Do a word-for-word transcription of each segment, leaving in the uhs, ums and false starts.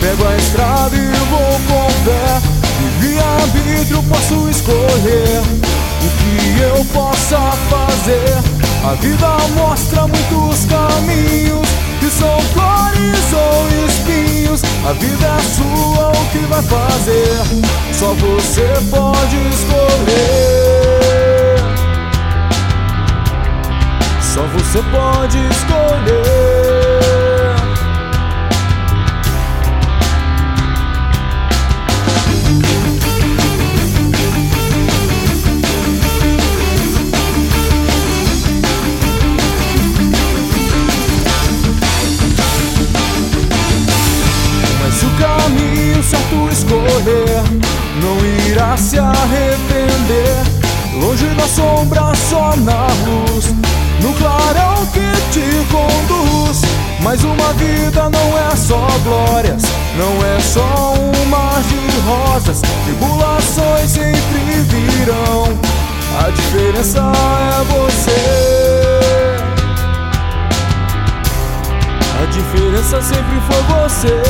Pego a estrada e vou com fé. Livre-arbítrio, posso escolher o que eu possa fazer. A vida mostra muitos caminhos que são flores ou espinhos. A vida é sua, o que vai fazer? Só você pode escolher. Só você pode escolher. Mas se o caminho certo escolher, não irá se arrepender. Longe da sombra, só na luz, no clarão que te conduz. Mas uma vida não é só glórias, não é só um mar de rosas. Tribulações sempre virão, a diferença é você. A diferença sempre foi você.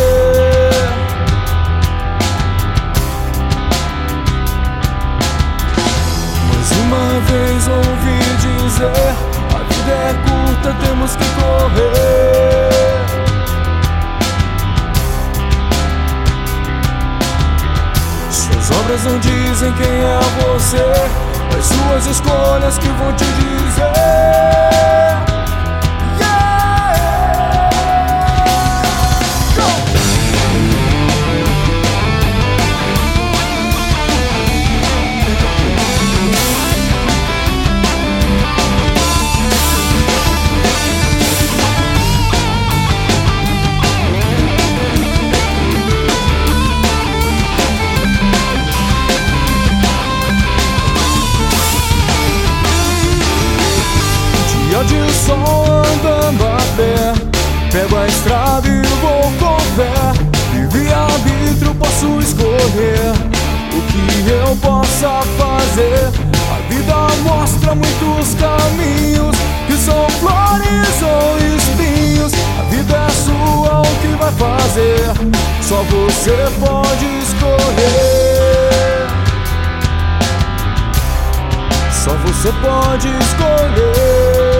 Uma vez ouvi dizer: a vida é curta, temos que correr. Suas obras não dizem quem é você, as suas escolhas que vão te dizer. De sol andando a pé, pego a estrada e vou com fé. Livre-arbítrio, posso escolher o que eu possa fazer. A vida mostra muitos caminhos que são flores ou espinhos. A vida é sua, o que vai fazer? Só você pode escolher. Só você pode escolher.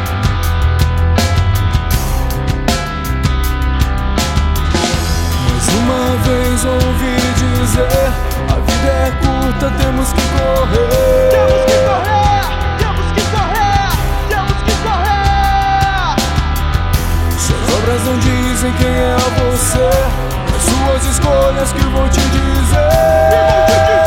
Uma vez ouvi dizer: a vida é curta, temos que correr. Temos que correr, temos que correr, temos que correr. Suas obras não dizem quem é você, as suas escolhas que vão te dizer.